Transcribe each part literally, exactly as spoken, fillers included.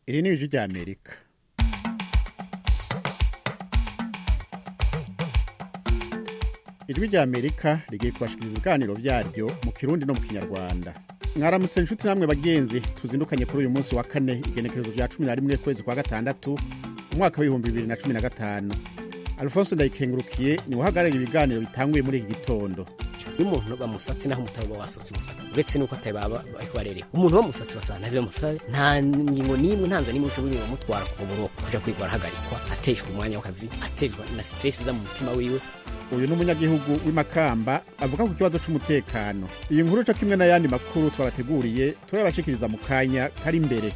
iri ni ijwi rya Amerika. Ijwi rya Amerika rigiye kubashikiriza ibiganiro byaryo mu Kirundi no mu Kinyarwanda. Mwaramutse inshuti namwe bagenzi, tuzindukanye kuri uyu munsi wa kane igenekerezo rya cumi na rimwe kwezi kwa gatandatu umwaka w'ibihumbi bibiri na cumi na gatanu. Alphonse Ndayikengurukiye ni uhagarariye ibiganiro bitanguye muri iki gitondo. Umuntu bamusatsi naho mutabo wasotse musaka uretse nuko atababa barere umuntu bamusatsi basana navyo musatsi nta ngingo nimwe ntanza nimwe cyo buri mutwara ku buro kuja kwigwa hagarikwa ateshwa umwanya w'akazi ateshwa na stress za mu mutima wiwe. Uyu n'umunyagihugu w'imakamba avuga ku kibazo c'umutekano. Iyi nkuru cyo kimwe n'ayandi makuru twabateguriye turabashikiriza mu kanya kari imbere.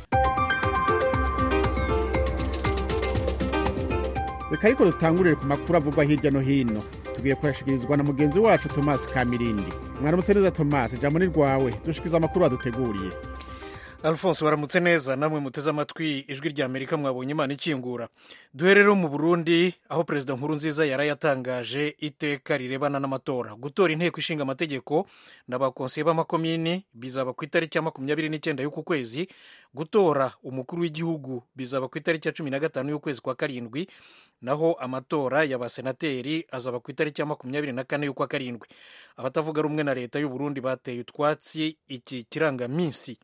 Reka ariko dutangurire ku makuru avugwa hirya no hino. Tugiye kurashikirizwa na mugenzi wacu Thomas Kamirindi. Mwaramutse neza Thomas, jambo ni rwawe dushikiza amakuru aduteguriye. Alphonse waramutse neza, namwe muteze amatwi ijwi rya Amerika mwabonye Imana ikingura. Duherero mu Burundi aho Perezida Nkurunziza yarayatangaje iteka rirebana n'amatora. Gutora inteko ishinga amategeko n'abakonseye b'amakomini bizaba ku itariki ya makumyabiri n'icyenda y'uku kwezi. Gutora umukuru w'igihugu bizaba ku itariki ya cumi na gatanu y'ukwezi kwa karindwi. Naho amatora y'abasenateri azaba ku itariki ya makumyabiri na kane y'ukwa karindwi. Abatavuga rumwe na leta y'u Burundi bateye utwatsi iki kirangaminsi.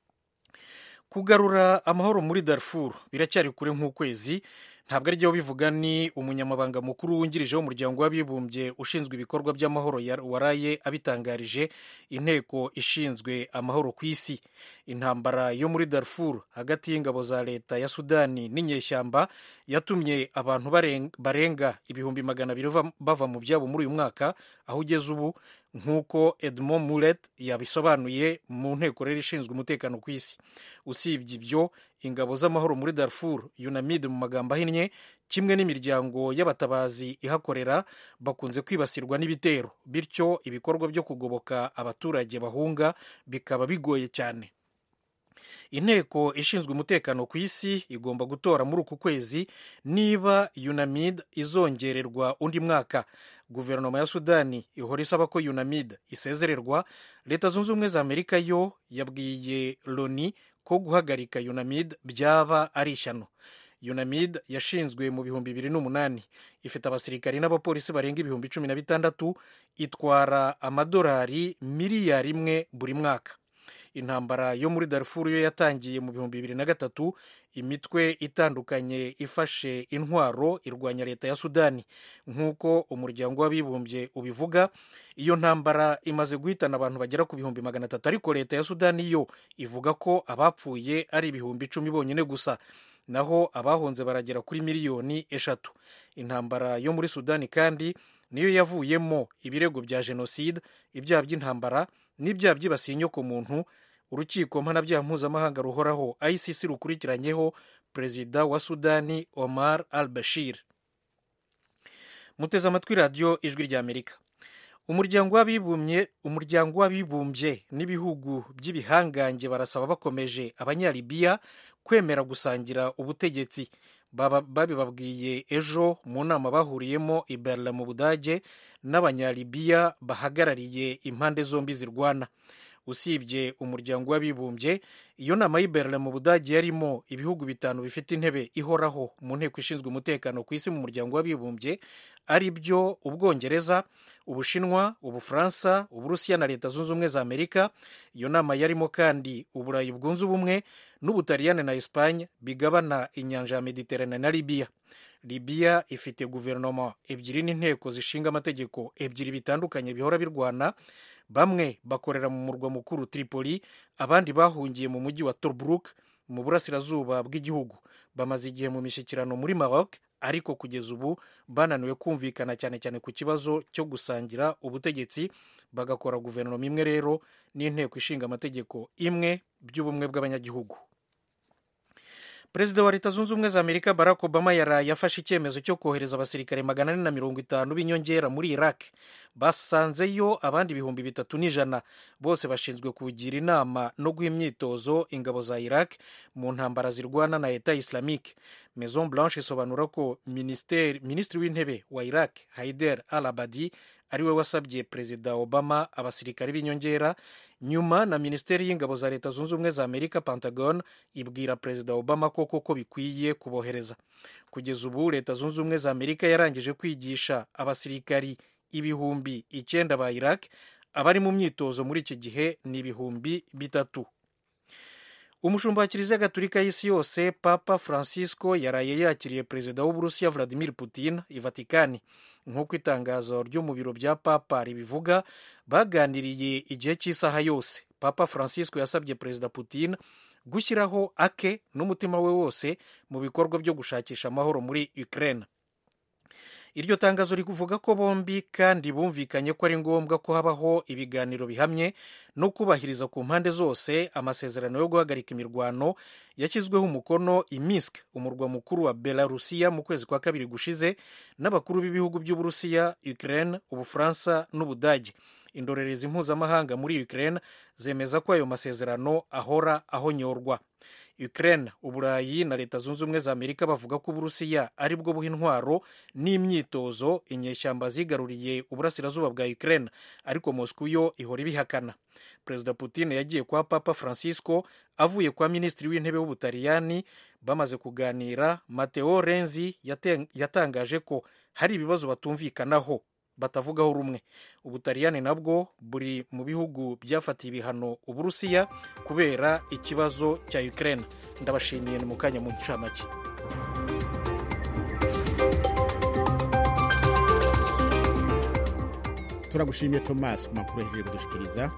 Kugarura amahoro muri Darfur biracyari kure nk'ukwezi. Ntabwo ari byo bivuga ni umunyamabanga mukuru wungirije w'umuryango w'abibumbye ushinzwe ibikorwa by'amahoro waraye abitangarije inteko ishinzwe amahoro ku isi. Intambara yo muri Darfur hagati y'ingabo za leta ya Sudani n'inyeshyamba yatumye abantu barenga ibihumbi magana abiri bava mu byabo muri uyu mwaka aho ugeze ubu, nk'uko Edmond Mulet yabisobanuye mu nteko rero ishinzwe umutekano ku isi. Usibye ibyo, ingabo z'amahoro muri Darfur, UNAMID mu magambo ahinnye, kimwe n'imiryango y'abatabazi ihakorera bakunze kwibasirwa n'ibitero, bityo ibikorwa byo kugoboka abaturage bahunga bikaba bigoye cyane. Inteko ishinzwe umutekano ku isi igomba gutora muri uku kwezi niba UNAMID izongererwa undi mwaka. Guverinoma ya Sudani ihora isaba ko UNAMID isezererwa. Leta zunze ubumwe za Amerika yo yabwiye Loni ko guhagarika UNAMID byaba ari ishyano. UNAMID yashinzwe mu bihumbi bibiri n'umunani, ifite abasirikari n'abapolisi barenga ibihumbi cumi na bitandatu, itwara amadolari miliyari imwe buri mwaka. Intambara yo muri Darfur yo yatangiye mu bihumbi bibiri na gatatu, imitwe itandukanye ifashe intwaro irwanya leta ya Sudani. Nk'uko umuryango w'abibumbye ubivuga, iyo ntambara imaze guhitana abantu bagera ku bihumbi magana atatu, ariko leta ya Sudani yo ivuga ko abapfuye ari ibihumbi icumi bonyine gusa, naho abahunze baragera kuri miliyoni eshatu. Intambara yo muri Sudani kandi niyo yavuyemo ibirego bya jenoside, ibyaha by'intambara n'ibyaha byibasiye inyokomuntu. Urukiko mpanabyaha mpuzamahanga ruhoraho I C C rukurikiranyeho perezida wa Sudani Omar al-Bashir. Muteze amatwi radiyo ijwi rya Amerika. Umuryango w'abibumbye umuryango w'abibumbye n'ibihugu by'ibihangange barasaba bakomeje abanyalibiya kwemera gusangira ubutegetsi. Babibabwiye ejo mu nama bahuriyemo i Berlin mu Budage n'abanyalibiya bahagarariye impande zombi zirwana. Usibye umuryango w'abibumbye, iyo nama y'i Berlin mu Budage yarimo ibihugu bitanu bifite intebe ihoraho mu nteko ishinzwe umutekano ku isi mu muryango w'abibumbye, ari byo Ubwongereza, Ubushinwa, Ubufaransa, Uburusiya na Leta zunze ubumwe za Amerika. Iyo nama yarimo kandi Uburayi bwunze ubumwe n'Ubutaliyani na Espagne bigabana inyanja ya Mediterane na Libya. Libya ifite guverinoma ebyiri n'inteko zishinga amategeko ebyiri bitandukanye bihora birwana. Bamwe bakorera mu murwa mukuru Tripoli, abandi bahungiye mu mujyi wa Tobruk mu burasirazuba bw'igihugu. Bamaze igihe mu mishyikirano muri Maroc, ariko kugeza ubu bananiwe kumvikana cyane cyane ku kibazo cyo gusangira ubutegetsi, bagakora guverinoma imwe rero n'inteko ishinga amategeko imwe by'ubumwe bw'abanyagihugu. Perezida wa Leta zunze ubumwe za Amerika Barack Obama yaraye afashe icyemezo cyo kohereza abasirikare magana ane na mirongo itanu b'inyongera muri Iraq. Basanzeyo abandi ibihumbi bitatu n'ijana, bose bashinzwe kugira inama no guha imyitozo ingabo za Iraq mu ntambara zirwana na Leta Islamique. Maison Blanche isobanura ko minisitiri w'intebe wa Iraq Haider al-Abadi ariwe wasabye Perezida Obama abasirikare b'inyongera. nyuma na minisiteri y'ingabo za leta zunze ubumwe za amerika Pentagon ibwira perezida Obama ko koko bikwiye kubohereza. Kugeza ubu leta zunze ubumwe za amerika yarangije kwigisha abasirikari ibihumbi icyenda ba Iraq. Abari mu myitozo muri iki gihe ni ibihumbi bitatu. Umushumba wa Kiliziya Gatolika y'isi yose Papa Francisco yaraye yakiriye perezida w'Uburusiya Vladimir Putin i Vatikani. Nk'uko itangazo ryo mu biro bya Papa ribivuga, baganiriye igihe cy'isaha yose. Papa Francisco yasabye perezida Putin gushyiraho ake n'umutima we wose mu bikorwa byo gushakisha amahoro muri Ukraine. Iryo tangazo rikuvuga ko bombi kandi bumvikanye ko ari ngombwa ko habaho ibiganiro bihamye no kubahiriza ku mpande zose amasezerano yo guhagarika imirwano yashyizweho umukono i Minsk, umurwa mukuru wa Belarusiya, mu kwezi kwa kabiri gushize n'abakuru b'ibihugu by'Uburusiya, Ukraine, Ubufaransa n'Ubudage. Indorerezi mpuzamahanga muri Ukraine zemeza ko ayo masezerano ahora ahonyorwa. Ukraine, Uburayi na leta zunze ubumwe za Amerika bavuga ko Uburusiya ari bwo buha intwaro n'imyitozo inyeshyamba zigaruriye uburasirazuba bwa Ukraine, ariko Moscow yo ihora ibihakana. Perezida Putin yagiye kwa Papa Francisco avuye kwa minisitiri w'intebe w'Ubutaliyani. Bamaze kuganira, Matteo Renzi yatangaje ko hari ibibazo batumvikanaho batavugaho rumwe. Ubutaliyani nabwo buri mu bihugu byafatiye ibihano Uburusiya kubera ikibazo cya Ukraine. Ndabashimiye ni mukanya mu ncamake. Turagushimiye Thomas ku makuru yaje kudushikiriza.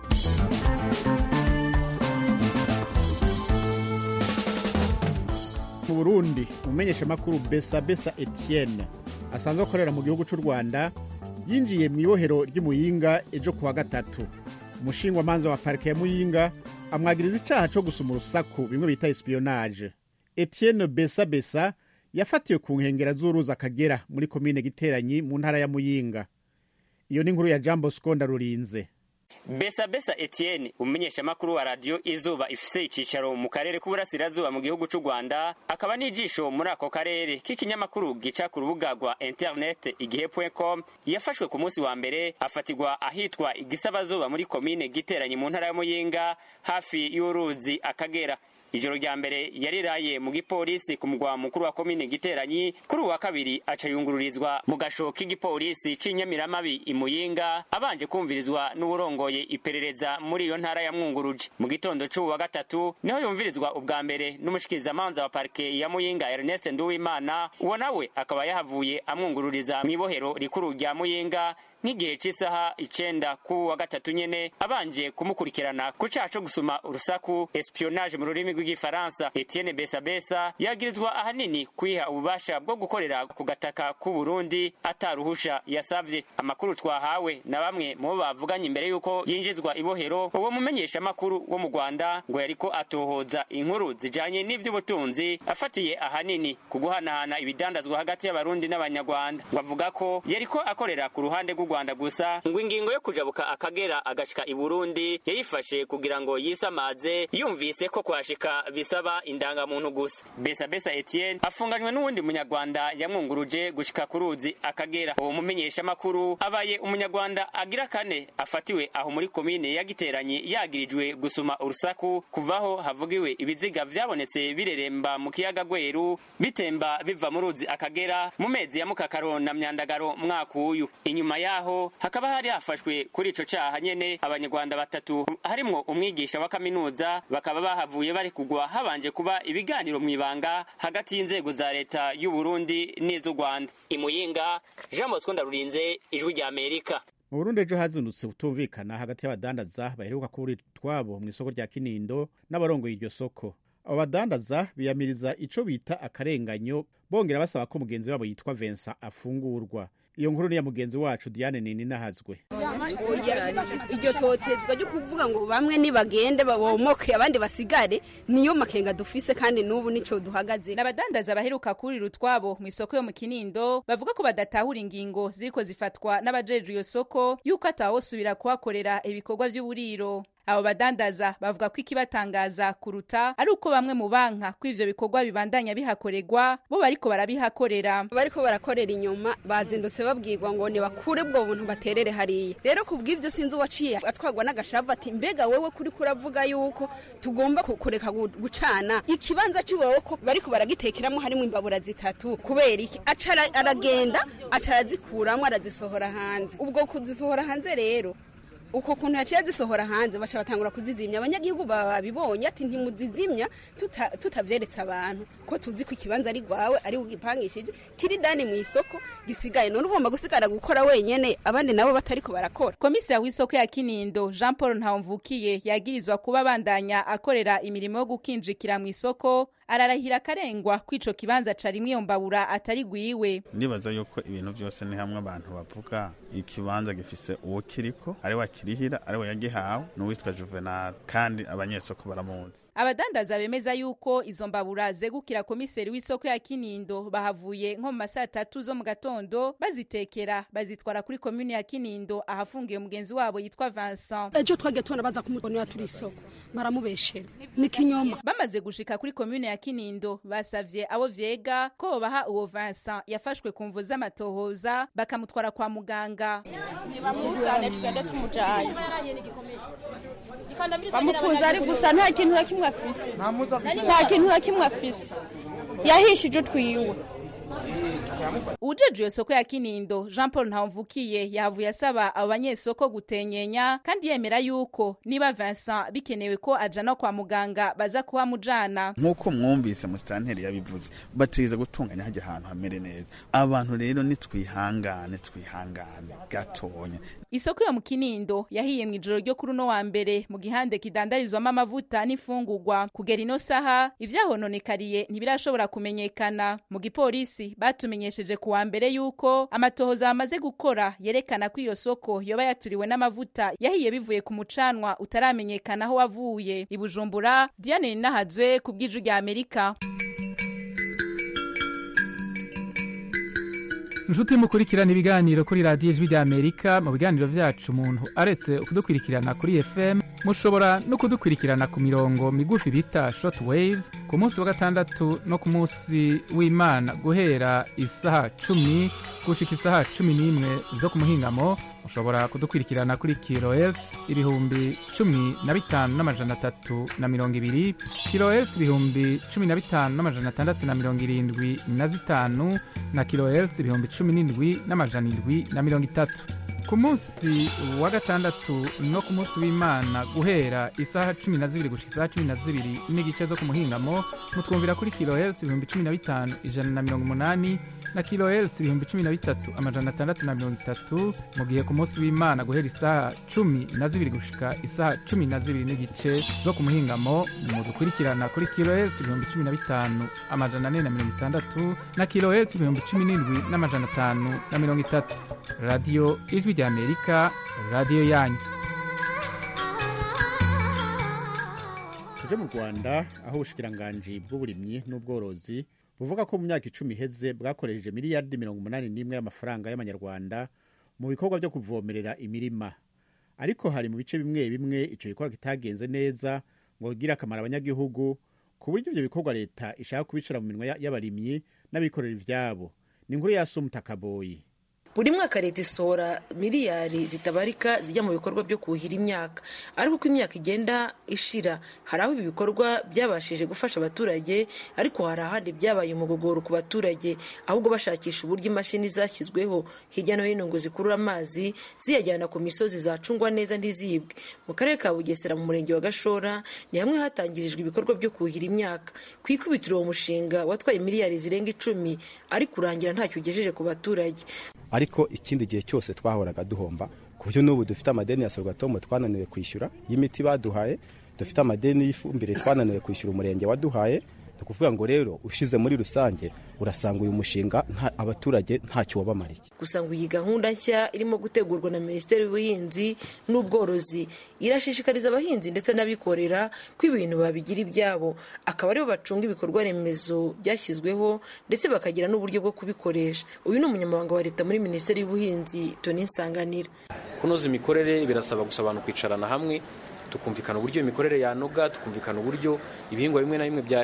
Mu Burundi, umenyesha makuru Besa Besa Etienne asanzwe akorera mu gihugu cy'u Rwanda yinjiye mu ibohero ry'Imuyinga ejo kuwa gatatu. Umushingwa manza wa parike ya Muyinga amwagiriza icyaha cyo gusuma urusaku bimwe bita espionage. Etienne Besa Besa yafatiwe ku nkengera z'uruzi Akagera muri komine Giteranyi mu ntara ya Muyinga. Iyo ni inkuru ya Jambo Skonda Rurinze. Besa Besa Etienne, umenyesha makuru wa radio Izuba ifise icicaro mu karere k'Uburasirazuba mu gihugu cy'u Rwanda, akaba n'ijisho muri ako karere k'ikinyamakuru gica ku rubuga rwa internet igihe point com, yafashwe ku munsi wa mbere afatirwa ahitwa Igisabazuba muri komine Giteranyi mu ntara ya Muyinga hafi y'uruzi Akagera. Ijoro rya mbere yariraye mu gipolisi ku mugwa mukuru wa komine Giteranyi, kuri wa kabiri aca yungururizwa mu gasho k'igipolisi c'Inyamiramabi Imuyinga, abanje kumvirizwa n'uburongoye iperereza muri iyo ntara ya Mwunguruje. Mu gitondo c'ubu wa gatatu niho yumvirizwa ubwa mbere n'umushikirizamanza wa parike ya Muyinga Ernest Nduwimana, uwo nawe akaba yahavuye amwungururiza mw'ibohero rikuru rya Muyinga nk'igihe cy'isaha icenda ku wa gatatu nyene, abanje kumukurikirana ku caha co gusuma urusaku espionage mu rurimi rw'igifaransa. Etienne Besa Besa yagirizwa ahanini kwiha ububasha bwo gukorera ku gataka k'u Burundi ataruhusha yasavye. Amakuru twahawe na bamwe mu bavuganye imbere yuko yinjizwa ibohero, uwo mumenyesha makuru wo mu Rwanda ngo yariko atohoza inkuru zijanye n'ivy'ubutunzi afatiye ahanini ku guhanahana ibidandazwa hagati y'abarundi n'abanyarwanda. Ngo avuga ko yariko akorera ku ruhande rw'u Rwanda gusa, ngo ingingo yo kujabuka Akagera agashika i Burundi yayifashe kugira ngo yisamaze, yumvise ko kwashika bisaba indangamuntu gusa. Besa Besa Etienne afunganywe n'uwundi munyarwanda yamwunguruje gushika ku ruzi Akagera. Uwo mumenyesha makuru abaye umunyarwanda agira kane afatiwe aho muri komine ya Giteranyi yagirijwe gusuma urusaku, kuvaho havugiwe ibiziga vyabonetse bireremba mu kiyaga Gweru bitemba biva mu ruzi Akagera mu mezi ya Mukakaro na Myandagaro mwaka uyu. Inyuma ya aho hakaba hari hafashwe kuri ico caha nyene abanyarwanda batatu, harimwo umwigisha wa kaminuza, bakaba bahavuye bari kugwa habanje kuba ibiganiro mwibanga hagati y'inzego za leta y'u Burundi n'iz'u Rwanda. Imuyinga, Jean Bosco Ndarurinze, Ijwi rya Amerika. Mu Burundi ejo hazindutse utumvikana hagati y'abadandaza baheruka kubura twabo mu isoko rya Kinindo n'abarongoye iryo soko. Abo badandaza biyamiriza ico bita akarenganyo, bongera basaba ko mugenzi wabo yitwa Vincent afungurwa. Iyo nkuru ni ya mugenzi wacu Diane Nini nahazwe. Iryo totezwa ryo kuvuga ngo bamwe ni bagende babomoke abandi basigare, niyo makenga dufise kandi nubu nico duhagaze. Nabadandaza baheruka kuri rutwabo mu isoko yo mu Kinindo bavuga ko badatahura ingingo ziriko zifatwa n'abajeje iyo soko yuko ataho subira kuhakorera ibikorwa by'uburiro. abo badandaza bavuga ko ikibatangaza kuruta ari uko bamwe mu banka ko ivyo bikorwa bibandanya bihakorerwa bo bariko barabihakorera bariko barakorera inyuma bazindutse babwirwa ngo ni bakure bwo buntu baterere hariya rero kubw'ivyo sinzi uwaciye atwagwa n'agashavu ati mbega wewe kuri kuravuga yuko tugomba kureka gucana ikibanza ciwewe ko bariko baragitekeramo harimo imbabura zitatu kubera iki acara aragenda acarazikuramwo arazisohora hanze ubwo kuzisohora hanze rero uko kuntu yaciye zisohora hanze baca batangura kuzizimya abanyagihugu babibonye ati ntimuzizimya tutavyeretse abantu ko tuzi ko ikibanza ari gwawe ari ugipangishije kiri dani mu isoko gisigaye none ugomba gusigara gukora wenyene abandi nabo batariko barakora. Komisiya w'isoko ya Kinindo Jean Paul Ntawumvukiye yagirizwa kuba bandanya akorera imirimo yo gukinjikira mu isoko ararahira karengwa kwico kibanza carimwe iyo mbabura atari gwiwe. Nibaza yuko ibintu byose ni hamwe abantu bavuga ikibanza gifise uwo kiriko ari wakirihira ari we yagihawe n'uwitwa Juvenal kandi abanyesoko baramuzi. Abadandaza bemeza yuko izo mbabura zegukira komiseri w'isoko ya Kinindo bahavuye nko mu masaa tatu zo mu gatondo bazitekera bazitwara kuri commune ya Kinindo ahafungiye mugenzi wabo yitwa Vincent. Ejo twage tubona baza kumubonera turi isoko baramubeshera ni kinyoma. Bamaze gushika kuri commune ya Kinindo basavye abo vyega ko baha uwo Vincent yafashwe ku mvu z'amatohoza bakamutwara kwa muganga. Bamuzane twende tumujaye. Bamufunza ari gusa nta kintu na kimwe afise. Nta kintu na kimwe afise. Yahishije twiwe. Ujeje soko ya Kinindo Jean Paul Ntawumvukiye yavuye asaba abanyesoko gutenyenya kandi yemera yuko niba Vincent bikenewe ko ajana kwa muganga baza kuba mujana. Nkuko mwumvise mu stanteri yabivuze batiza gutunganya haje ahantu hamere neza. Abantu rero nitwihangane twihangane gatonya. Isoko ya mu Kinindo yahiye mu ijoro ryo kuri no wa mbere mu gihande kidandarizwamo amavuta n'ifungurwa kugera ino saha ivyahononekariye ntibirashobora kumenyekana. Mu gipolisi batumenyesheje kuwa mbere yuko amatohoza amaze gukora yerekana ko iyo soko yoba yaturiwe n'amavuta yahiye bivuye ku mucanwa utaramenyekana aho wavuye. I Bujumbura Diane Nahazwe ku bw'ijwi rya Amerika. Njuti mukurikirana ibiganiro kuri radio Ijwi rya Amerika mu biganiro vyacu umuntu aretse kudukurikirana kuri F M mushobora no kudukurikirana ku mirongo migufi bita short waves ku munsi wa gatandatu no ku munsi w'Imana guhera isaha cumi gushika isaha cumi n'imwe zo ku muhingamo. Mushobora kudukurikirana kuri kilohertz ibihumbi cumi na bitanu n'amajana atatu na mirongo ibiri, kilohertz ibihumbi cumi na bitanu n'amajana atandatu na mirongo irindwi na zitanu na kilohertz ibihumbi cumi n'indwi n'amajana indwi na mirongo itatu. Ku munsi wa gatandatu no ku munsi w'Imana guhera isaha cumi na zibiri gushika isaha cumi na zibiri n'igice zo ku muhingamo mutwumvira kuri kilohertz ibihumbi cumi na bitanu ijana na mirongo umunani na kilohertz ibihumbi cumi na bitatu amajana atandatu na mirongo itatu. Mu gihe ku munsi w'Imana guhera isaha cumi na zibiri gushika isaha cumi na zibiri n'igice zo ku muhingamo mudukurikirana kuri kilohertz ibihumbi cumi na bitanu amajana ane na mirongo itandatu na kilohertz ibihumbi cumi n'indwi n'amajana atanu na mirongo itatu. Radio Ijwi rya Amerika, radio yanyu. Tuje mu Rwanda aho ubushikiranganje bw'uburimyi n'ubworozi buvuga ko mu myaka icumi iheze bwakoresheje miliyardi mirongo umunani n'imwe y'amafaranga y'amanyarwanda mu bikorwa byo kuvomerera imirima. Ariko hari mu bice bimwe bimwe ico gikorwa kitagenze neza ngo kugira akamaro abanyagihugu ku buryo ivyo bikorwa leta ishaka kubicira mu minwa y'abarimyi n'abikorera ivyabo. Ni inkuru ya Sumutakaboyi. Buri mwaka leta isohora miliyari zitabarika zijya mu bikorwa byo kuhira imyaka, ariko uko imyaka igenda ishira hari aho ibi bikorwa byabashije gufasha abaturage, ariko hari ahandi byabaye umugogoro ku baturage, ahubwo bashakisha uburyo imashini zashyizweho hirya no hino ngo zikurura amazi ziyajyana ku misozi zacungwa neza ntizibwe. Mu karere ka Bugesera mu murenge wa Gashora ni hamwe hatangirijwe ibikorwa byo kuhira imyaka. Kwikubitira uwo mushinga watwaye miliyari zirenga icumi ariko urangira ntacyo ugejeje ku baturage. Ariko ikindi gihe cyose twahoraga duhomba ku buryo n'ubu dufite amadeni ya Sorgatomo twananiwe kwishyura y'imiti baduhaye, dufite amadeni y'ifumbire twananiwe kwishyura umurenge waduhaye. Kuvuga ngo rero ushize muri rusange urasanga uyu mushinga nta abaturage ntacyo wabamariye. Gusa ngo iyi gahunda nshya irimo gutegurwa na Minisiteri y'Ubuhinzi n'Ubworozi irashishikariza abahinzi ndetse n'abikorera ko ibintu babigira ibyabo, akaba aribo bacunga ibikorwa remezo byashyizweho ndetse bakagira n'uburyo bwo kubikoresha. Uyu ni umunyamabanga wa leta muri Minisiteri y'Ubuhinzi Tony Nsanganira. Kunoza imikorere birasaba gusa abantu kwicarana hamwe tukumvikana uburyo imikorere yanoga, tukumvikana uburyo ibihingwa bimwe na bimwe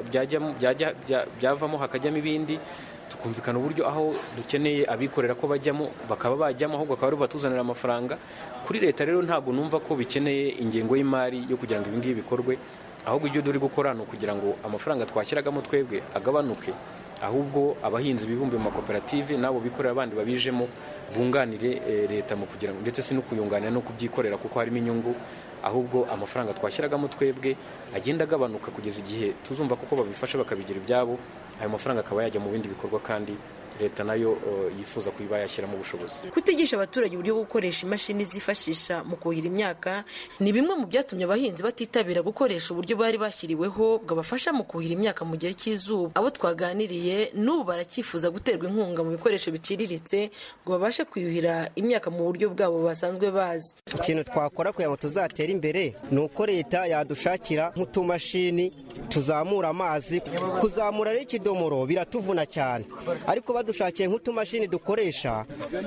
byavamo hakajyamo ibindi, tukumvikana uburyo aho dukeneye abikorera ko bajyamo bakaba bajyamo ahubwo bakaba ari batuzanira amafaranga. Kuri leta rero ntabwo numva ko bikeneye ingengo y'imari yo kugira ngo ibi ngibi bikorwe, ahubwo ibyo duri gukora ni ukugira ngo amafaranga twashyiragamo twebwe agabanuke, ahubwo abahinzi bibumbe mu makoperative nabo bikorera abandi babijemo bunganire leta mu kugira ngo, ndetse si no kuyunganira no kubyikorera kuko harimo inyungu, ahubwo amafaranga twashyiragamo twebwe agenda agabanuka kugeza igihe tuzumva kuko babifasha bakabigira ibyabo, ayo mafaranga akaba yajya mu bindi bikorwa kandi leta nayo uh, yifuza kuba yashyiramo ubushobozi. Kutigisha abaturage uburyo bwo gukoresha imashini zifashisha mu kuhira imyaka ni bimwe mu byatumye abahinzi batitabira gukoresha uburyo bari bashyiriweho bwabafasha mu kuhira imyaka mu gihe cy'izuba. Abo twaganiriye n'ubu baracyifuza guterwa inkunga mu bikoresho biciriritse ngo babashe kuyuhira imyaka mu buryo bwabo basanzwe bazi. Ikintu twakora kugira ngo tuzatere imbere ni uko leta yadushakira nk'utumashini tuzamura amazi. Kuzamura rero ikidomoro biratuvuna cyane, ariko dushakiye nk'utumashini dukoresha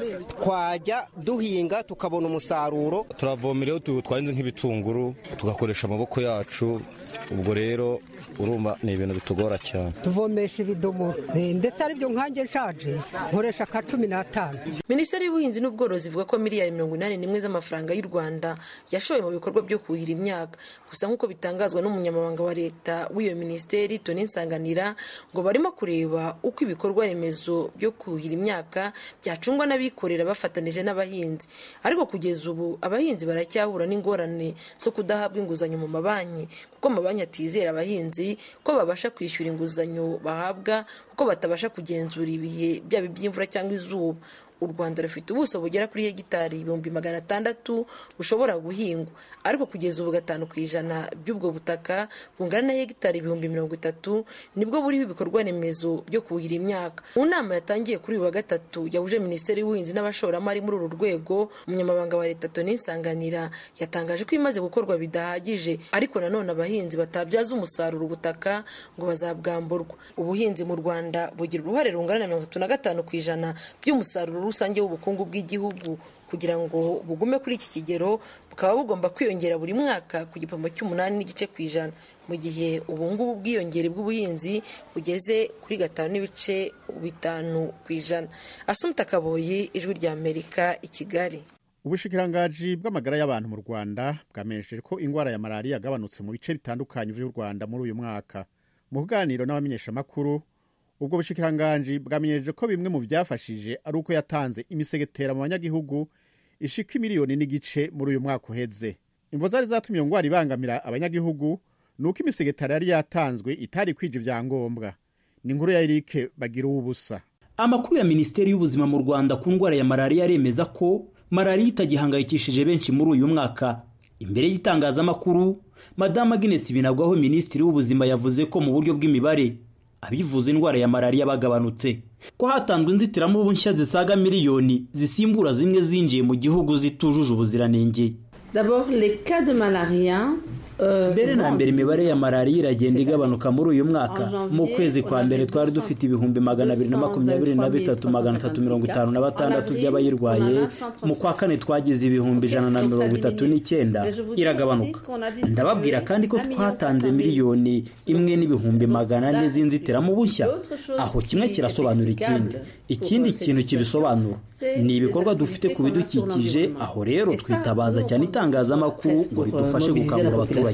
twajya duhinga tukabona umusaruro. Turavomereho twahinze nk'ibitunguru tugakoresha amaboko yacu, ubwo rero urumva ni ibintu bitugora cyane. Tuvomesha ibidomoro ndetse ari byo nkanjye nshaje nkoresha ka cumi n'atanu. Minisiteri y'Ubuhinzi n'Ubworozi ivuga ko miliyari mirongo inani n'imwe z'amafaranga y'u Rwanda yashoye mu bikorwa byo kuhira imyaka. Gusa nk'uko bitangazwa n'umunyamabanga wa leta w'iyo minisiteri Tony Nsanganira, ngo barimo kureba uko ibikorwa remezo byo kuhira imyaka byacungwa n'abikorera bafatanije n'abahinzi. Ariko kugeza ubu abahinzi baracyahura n'ingorane zo kudahabwa inguzanyo mu mabanki, kuko amabanki atizera abahinzi ko babasha kwishyura inguzanyo bahabwa kuko batabasha kugenzura ibihe byaba iby'imvura cyangwa izuba. U Rwanda rufite ubuso bugera kuri hegitari ibihumbi magana atandatu bushobora guhingwa, ariko kugeza ubu gatanu ku ijana by'ubwo butaka bungana na hegitari ibihumbi mirongo itatu nibwo buriho ibikorwa remezo byo kuhira imyaka. Mu nama yatangiye kuri uyu wa gatatu yahuje Minisiteri y'Ubuhinzi n'abashoramari muri uru rwego, umunyamabanga wa leta Tony Nsanganira yatangaje ko imaze gukorwa bidahagije, ariko nanone abahinzi batabyaza umusaruro ubutaka ngo bazabwamburwa. Ubuhinzi mu Rwanda bugira uruhare rungana na mirongo itatu na gatanu ku ijana by'umusaruro rusange w'ubukungu bw'igihugu. Kugira ngo bugume kuri iki kigero bukaba bugomba kwiyongera buri mwaka ku gipimo cy'umunani n'igice ku ijana, mu gihe ubu ngubu bwiyongere bw'ubuhinzi bugeze kuri gatanu n'ibice bitanu ku ijana. Asumta Kaboyi, Ijwi ry'Amerika, i Kigali. Ubushikirangaji bw'amagara y'abantu mu Rwanda bwamenyesheje ko ingwara ya malaria yagabanutse mu bice bitandukanye by'u Rwanda muri uyu mwaka. Mu kuganiro n'abamenyeshamakuru, ubwo bushikiranganji bwamenyeje ko bimwe mu byafashije ari uko yatanze imisegetera mu banyagihugu ishika miliyoni n'igice muri uyu mwaka uheze. Imvo zari zatumye iyo ngwara ibangamira abanyagihugu nuko imisegetera yari yatanzwe itari kwije ivyangombwa. Ni inkuru ya Eric Bagira ubusa. Amakuru ya Minisiteri y'Ubuzima mu Rwanda ku ngwara ya malaria yaremeza ko malaria itagihangayikishije benshi muri uyu mwaka. Imbere y'itangazamakuru, Madame Agnes Binagwaho, Minisitiri w'Ubuzima, yavuze ko mu buryo bw'imibare abivuza indwara ya malaria bagabanutse, ko hatanzwe inzitiramubu nshya zisaga miliyoni zisimbura zimwe zinjiye mu gihugu zitujuje ubuziranenge. D'abord les cas de malaria. Mbere na mbere imibare ya malaria iragenda igabanuka muri uyu mwaka. Mu kwezi kwa mbere twari dufite ibihumbi magana abiri na makumyabiri na bitatu magana atatu mirongo itanu na batandatu by'abayirwaye. Mu kwa kane twagize ibihumbi ijana na mirongo itatu n'icyenda, iragabanuka. Ndababwira kandi ko twatanze miliyoni imwe n'ibihumbi magana ane z'inzitiramubu nshya. Aho kimwe kirasobanura ikindi. Ikindi kintu kibisobanura ni ibikorwa dufite ku bidukikije. Aho rero twitabaza cyane itangazamakuru ngo ridufashe gukangurira abaturage.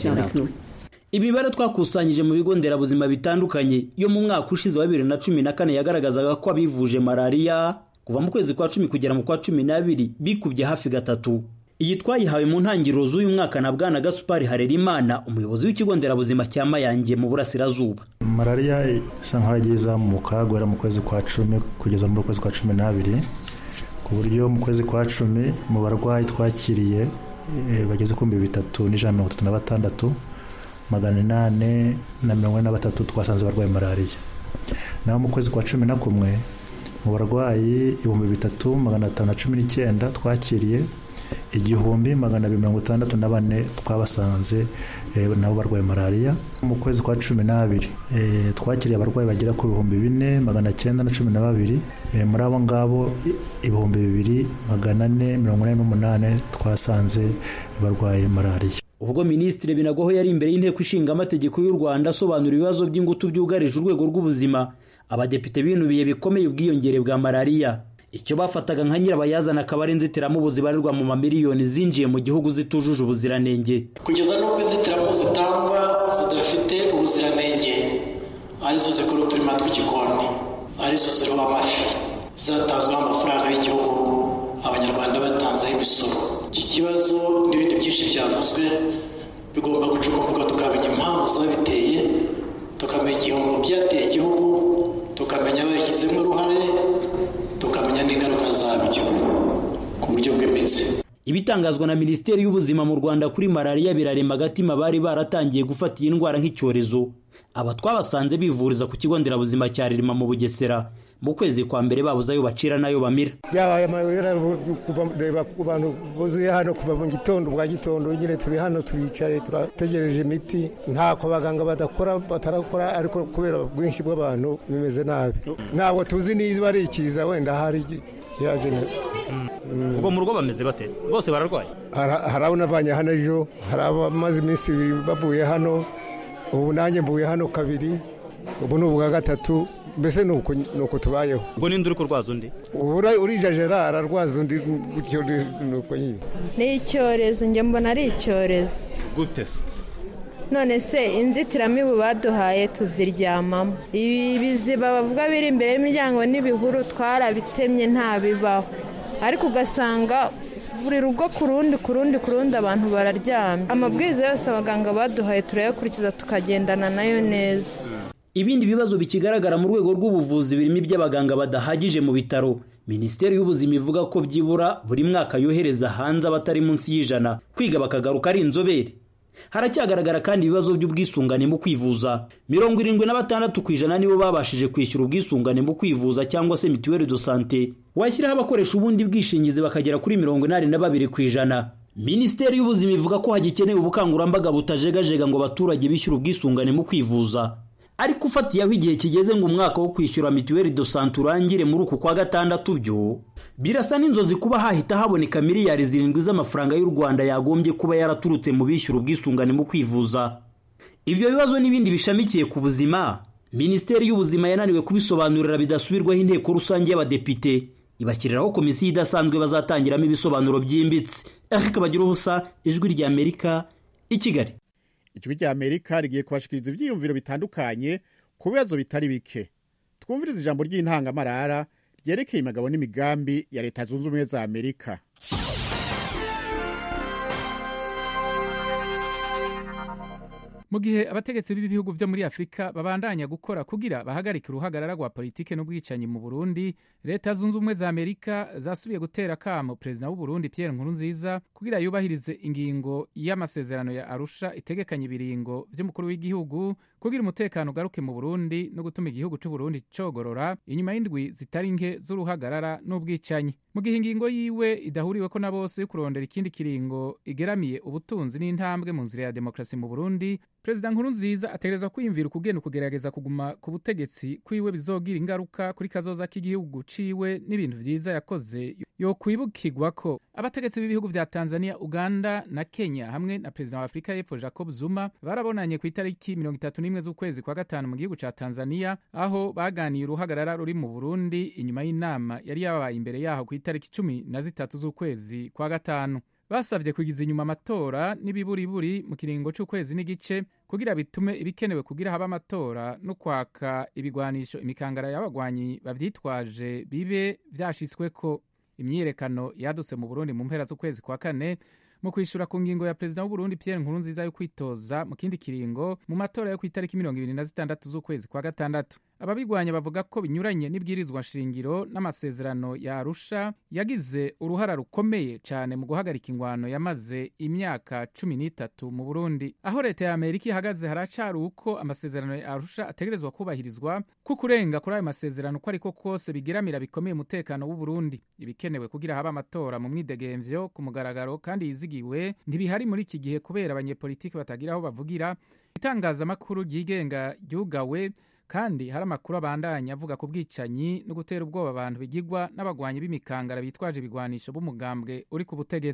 Imibare twakusanyije mu bigo nderabuzima bitandukanye yo mu mwaka ushize wa bibiri na cumi na kane yagaragazaga ko abivuje malaria kuva mu kwezi kwa cumi kugera mu kwa cumi n'abiri bikubye hafi gatatu. Iyi twayihawe mu ntangiriro z'uyu mwaka na Bwana Gaspard Harerimana, umuyobozi w'ikigo nderabuzima cya Mayange mu Burasirazuba. Malaria isa nkaho yagiye izamuka guhera mu kwezi kwa cumi kugeza mu kwezi kwa cumi n'abiri, ku buryo mu kwezi kwa cumi mu barwayi twakiriye bageze ku bihumbi bitatu n'ijana na mirongo itatu na batandatu magana inani na mirongo ine na batatu twasanze barwaye malaria. Naho mu kwezi kwa cumi na kumwe mu barwayi ibihumbi bitatu magana atanu na cumi n'icyenda twakiriye, igihumbi magana abiri mirongo itandatu na bane twabasanze nabo barwaye malaria. Mu kwezi kwa cumi n'abiri twakiriye abarwayi bagera ku bihumbi bine magana cyenda na cumi na babiri. Muri abo ngabo ibihumbi bibiri magana ane mirongo ine n'umunani twasanze barwaye malaria. ubwo Minisitiri Binagwaho yari imbere y'inteko ishinga amategeko y'u Rwanda asobanura ibibazo by'ingutu byugarije urwego rw'ubuzima, abadepite binubiye bikomeye ubwiyongere bwa malariya. Icyo bafataga nka nyirabayazana akaba ari inzitiramubu zibarirwa mu mamiliyoni zinjiye mu gihugu zitujuje ubuziranenge. Kugeza n'ubwo inzitiramubu zitangwa zidafite ubuziranenge, arizo zikora uturima tw'igikoni, arizo ziroba amafi, zatanzweho amafaranga y'igihugu abanyarwanda batanzeho imisoro. Iki kibazo n'ibindi byinshi byavuzwe bigomba gucukumburwa tukamenya impamvu zabiteye, tukamenya igihombo byateye igihugu, tukamenya ababishyizemo uruhare, tukamenya n'ingaruka zabyo ku buryo bwimbitse. Ibitangazwa na Minisiteri y'Ubuzima mu Rwanda kuri malariya birarema agatima bari baratangiye gufata iyi ndwara nk'icyorezo. Aba twabasanze bivuriza ku kigo nderabuzima cya Ririma mu Bugesera mu kwezi kwa mbere babuze ayo bacira nayo bamira. Yabaye amayobera kuva reba ku bantu buzuye hano kuva mu gitondo bwa gitondo nyine turi hano turicaye turategereje imiti, ntako abaganga badakora batarakora, ariko kubera bwinshi bw'abantu bimeze nabi. Ntabwo tuzi niba ari ikiza wenda hari kiyaje ne. Ubwo mu rugo bameze bate? Bose bararwaye? Harabona abanya hano ejo, harabamaze iminsi bavuye hano, ubu nanjye mvuye hano kabiri, ubu ni ubwa gatatu. Mbese nuko nuko tubayeho. Ubwo ninde uri kurwaza undi? Ubura urija Gerard arwaza undi gutyo nuko nyine. Ni icyorezo, njye mbona ari icyorezo. Gute se? None se inzitiramibu baduhaye tuziryamamo. Ibi biziba bavuga biri imbere y'imiryango n'ibihuru twarabitemye nta bibaho. Ariko ugasanga buri rugo ku rundi ku rundi ku rundi abantu bararyamye. Amabwiriza yose abaganga baduhaye turayakurikiza tukagendana nayo neza. Ibindi bibazo bikigaragara mu rwego rw'ubuvuzi birimo iby'abaganga badahagije mu bitaro. Minisiteri y'Ubuzima ivuga ko byibura buri mwaka yohereza hanze abatari munsi y'ijana kwiga bakagaruka ari inzobere. Haracyagaragara kandi ibibazo by'ubwisungane mu kwivuza. mirongo irindwi na batandatu ku ijana nibo babashije kwishyura ubwisungane mu kwivuza cyangwa se mituweli de sante. Washyiraho abakoresha ubundi bwishingizi bakagera kuri mirongo inani na babiri ku ijana. Minisiteri y'Ubuzima ivuga ko hagikenewe ubukangurambaga butajegajega ngo abaturage bishyure ubwisungane mu kwivuza. Ariko ufatiye aho igihe kigeze ngo umwaka wo kwishyura mituweli de sante urangire muri uku kwa gatandatu byo birasa n'inzozi kuba hahita haboneka miliyari zirindwi z'amafaranga y'u Rwanda yagombye kuba yaraturutse mu bishyura ubwisungane mu kwivuza. Ibyo bibazo n'ibindi bishamikiye ku buzima Minisiteri y'Ubuzima yananiwe kubisobanurira bidasubirwaho inteko rusange y'abadepite, ibakiriraho komisiyo idasanzwe bazatangiramo ibisobanuro byimbitse. Eric Bagirubusa, Ijwi rya Amerika, i Kigali. Ijwi rya Amerika rigiye kubashikiriza ivyiyumviro bitandukanye ku bibazo bitari bike. Twumviriza ijambo ry'intangamarara ryerekeye imigabo n'imigambi ya Leta Zunze Ubumwe za Amerika. Mu gihe abategetsi b'ibihugu byo muri Afrika babandanya gukora kugira bahagarike uruhagarara rwa politike n'ubwicanyi mu Burundi, Leta Zunze Ubumwe za Amerika zasubiye gutera kamo Perezida w'u Burundi Pierre Nkurunziza kugira yubahirize ingingo y'amasezerano ya Arusha itegekanya ibiringo by'umukuru w'igihugu kugira umutekano ugaruke mu Burundi no gutuma igihugu cy'u Burundi cogorora inyuma y'indwi zitari nke z'uruhagarara n'ubwicanyi. Mu gihe ingingo yiwe idahuriweko na bose kurondera ikindi kiringo igeramiye ubutunzi n'intambwe mu nzira ya demokrasi mu Burundi, Perezida Nkurunziza ategerezwa kwiyumvira ukugenda kugerageza kuguma ku butegetsi kwiwe bizogira ingaruka kuri kazoza k'igihugu ciwe n'ibintu vyiza yakoze yo kwibukirwa ko abategetsi b'ibihugu vya Tanzania, Uganda na Kenya hamwe na Perezida wa Afrika y'Epfo Jacob Zuma barabonanye ku itariki mirongo itatu n'imwe z'ukwezi kwa gatanu mu gihugu ca Tanzania, aho baganiye uruhagarara ruri mu Burundi inyuma y'inama yari yabaye imbere yaho ku itariki cumi na zitatu z'ukwezi kwa gatanu. Basavye kugiza inyuma amatora n'ibiburiburi mu kiringo c'ukwezi n'igice kugira bitume ibikenewe kugira haba amatora no kwaka ibigwanisho imikangara y'abagwanyi bavyitwaje bibe vyashitsweko. Imyiyerekano yadutse mu Burundi mu mpera z'ukwezi kwa kane mu kwishura ku ngingo ya Perezida w'u Burundi Pierre Nkurunziza yo kwitoza mu kindi kiringo mu matora yo ku itariki mirongo ibiri na zitandatu z'ukwezi kwa gatandatu. Ababigwanya bavuga ko binyuranye n'ibwirizwa shingiro n'amasezerano ya Arusha yagize uruhara rukomeye cyane mu guhagarika ingwano yamaze imyaka cumi n'itatu mu Burundi. Aho leta ya Amerika ihagaze haracari uko amasezerano ya Arusha ategerezwa kubahirizwa, kuko kurenga kuri ayo masezerano uko ariko kose bigeramira bikomeye umutekano w'u Burundi. Ibikenewe kugira haba amatora mu mwidegemvyo ku mugaragaro kandi yizigiwe ntibihari muri iki gihe kubera abanyepolitiki batagira aho bavugira. Itangazamakuru ryigenga ryugawe kandi hari amakuru abandanya avuga ku bwicanyi no gutera ubwoba abantu bigigwa n'abagwanyi b'imikangara bitwaje ibigwanisho b'umugambwe uri ku butegetsi.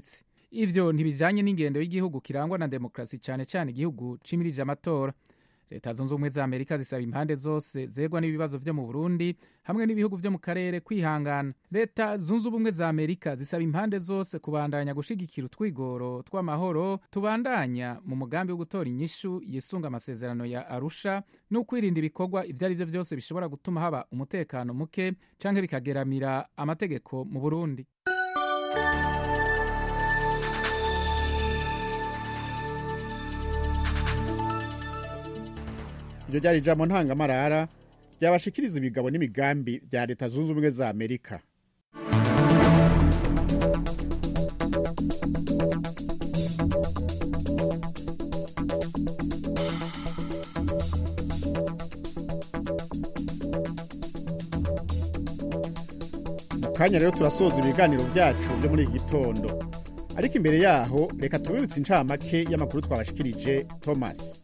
ivyo ntibijanye n'ingendo y'igihugu kirangwa na demokarasi cane cane igihugu cimirije amatora. Leta zunze ubumwe za Amerika zisaba impande zose zegwa n'ibibazo vyo mu Burundi hamwe n'ibihugu vyo mu karere kwihangana. Leta zunze ubumwe za Amerika zisaba impande zose kubandanya gushigikira utwigoro tw'amahoro tubandanya mu mugambi wo gutora inyishu yisunga amasezerano ya Arusha no kwirinda ibikorwa ivyo ari vyo vyose bishobora gutuma haba umutekano muke canke bikageramira amategeko mu Burundi. Iryo ryari ijambo ntangamarara ryabashikiriza ibigabo n'imigambi bya Leta zunze ubumwe za Amerika. Mu kanya rero turasoza ibiganiro byacu byo muri iki gitondo, ariko imbere yaho reka tubibutse incamake y'amakuru twabashikirije. Thomas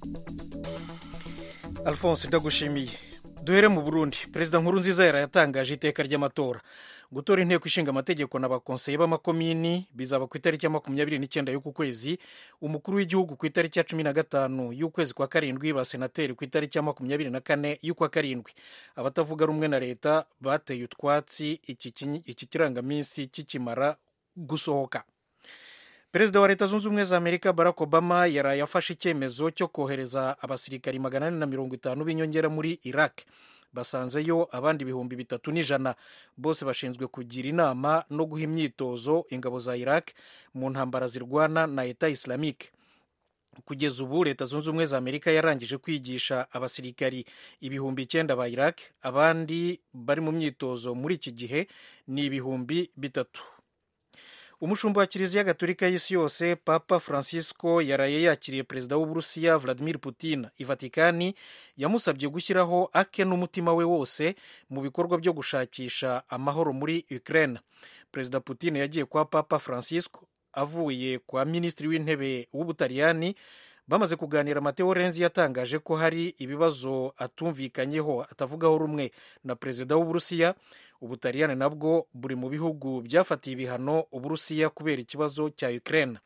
Alphonse ndagushimiye. Duhere mu Burundi. Perezida Nkurunziza yarayatangaje iteka ry'amatora. Gutora inteko ishinga amategeko n'abakonseye b'amakomini bizaba ku itariki ya makumyabiri n'icyenda y'uku kwezi, umukuru w'igihugu ku itariki ya cumi na gatanu y'ukwezi kwa karindwi, basenateri ku itariki ya makumyabiri na kane y'ukwa karindwi. Abatavuga rumwe na leta bateye utwatsi iki kirangaminsi kikimara gusohoka. Perezida wa Leta zunze ubumwe za Amerika Barack Obama yaraye afashe icyemezo cyo kohereza abasirikari magana ane na mirongo itanu b'inyongera muri Iraq. Basanzeyo abandi ibihumbi bitatu n'ijana. Bose bashinzwe kugira inama no guha imyitozo ingabo za Iraq mu ntambara zirwana na Eta Islamique. Kugeza ubu Leta zunze ubumwe za Amerika yarangije kwigisha abasirikari ibihumbi icyenda ba Iraq. Abandi bari mu myitozo muri iki gihe ni ibihumbi bitatu. Umushumba wa Kiliziya Gatolika y'isi yose Papa Francisco yaraye yakiriye perezida w'Uburusiya Vladimir Putin i Vatikani, yamusabye gushyiraho ake n'umutima we wose mu bikorwa byo gushakisha amahoro muri Ukraine. Perezida Putin yagiye kwa Papa Francisco avuye kwa Minisitiri w'Intebe w'Ubutaliyani. Bamaze kuganira, Matteo Renzi yatangaje ko hari ibibazo atumvikanyeho atavugaho rumwe na perezida w'Uburusiya. Ubutaliyani nabwo buri mu bihugu byafatiye ibihano Uburusiya kubera ikibazo cya Ukraine.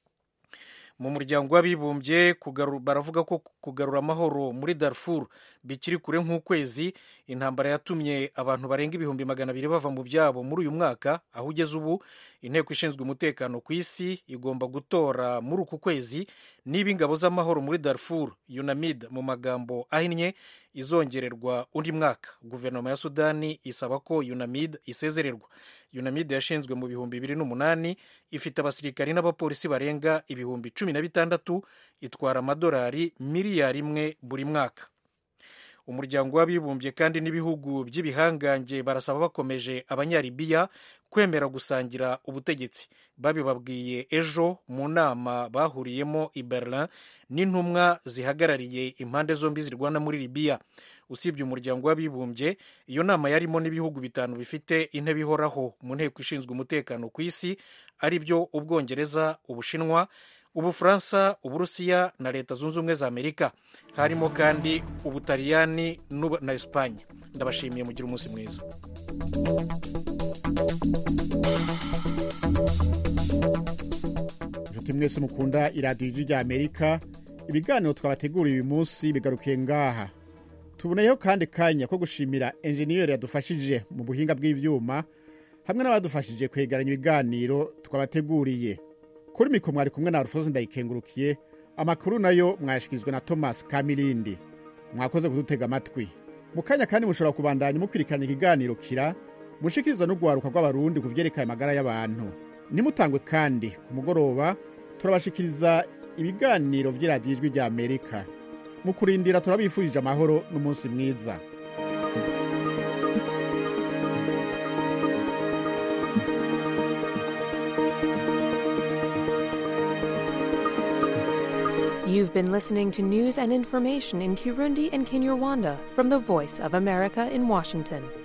Mu muryango w'abibumbye baravuga ko kugarura amahoro muri Darfur bikiri kure nk'ukwezi. Intambara yatumye abantu barenga ibihumbi magana abiri bava mu byabo muri uyu mwaka. Aho ugeze ubu inteko ishinzwe umutekano ku isi igomba gutora muri uku kwezi niba ingabo z'amahoro muri Darfur, UNAMID mu magambo ahinnye, izongererwa undi mwaka. Guverinoma ya Sudani isaba ko UNAMID isezererwa. UNAMID yashinzwe mu bihumbi bibiri n'umunani, ifite abasirikari n'abapolisi barenga ibihumbi cumi na bitandatu, itwara amadolari miliyari imwe buri mwaka. Umuryango w'abibumbye kandi n'ibihugu by'ibihangange barasaba bakomeje abanyalibiya kwemera gusangira ubutegetsi. Babibabwiye ejo mu nama bahuriyemo i Berlin n'intumwa zihagarariye impande zombi zirwana muri Libiya. Usibye umuryango w'abibumbye, iyo nama yarimo n'ibihugu bitanu bifite intebe ihoraho mu nteko ishinzwe umutekano ku isi, ari byo Ubwongereza, Ubushinwa, Ubufaransa, Uburusiya na Leta zunze ubumwe za Amerika. Harimo kandi Ubutaliyani na Espanye. Ndabashimiye, mugira umunsi mwiza. Inshuti mwese mukunda iradiyo rya Amerika, ibiganiro twabateguriye uyu munsi bigarukiye ngaha. Tuboneyeho kandi kanya ko gushimira enjeniyeri yadufashije mu buhinga bw'ivyuma hamwe n'abadufashije kwegeranya ibiganiro twabateguriye. Kuri mikoro mwari kumwe na Alphonse Ndayikengurukiye. Amakuru nayo mwashikizwe na Thomas Kamilindi. Mwakoze kudutega amatwi. Mu kanya kandi mushobora kubandanya mukwirikana ikiganiro kira mushikirizwa no guharuka rw'abarundi kuvyerekeye amagara y'abantu. Nimutangwe kandi ku mugoroba turabashikiriza ibiganiro vy'iradiyo rya Amerika. Mu kurindira turabifurije amahoro n'umunsi mwiza. You've been listening to news and information in Kirundi and Kinyarwanda from the Voice of America in Washington.